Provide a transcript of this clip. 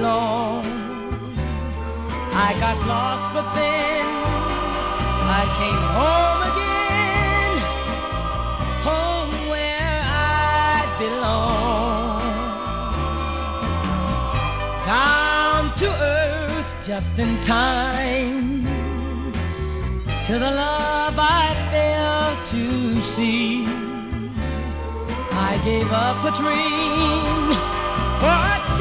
belong. I got lost, but then I came home again, home where I belong. Down to earth just in time, to the love I failed to see. I gave up a dream for a